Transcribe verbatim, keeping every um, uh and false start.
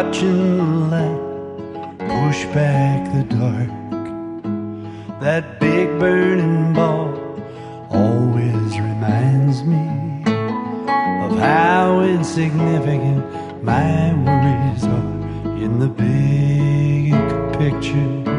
watching the light push back the dark. That big burning ball always reminds me of how insignificant my worries are in the big picture.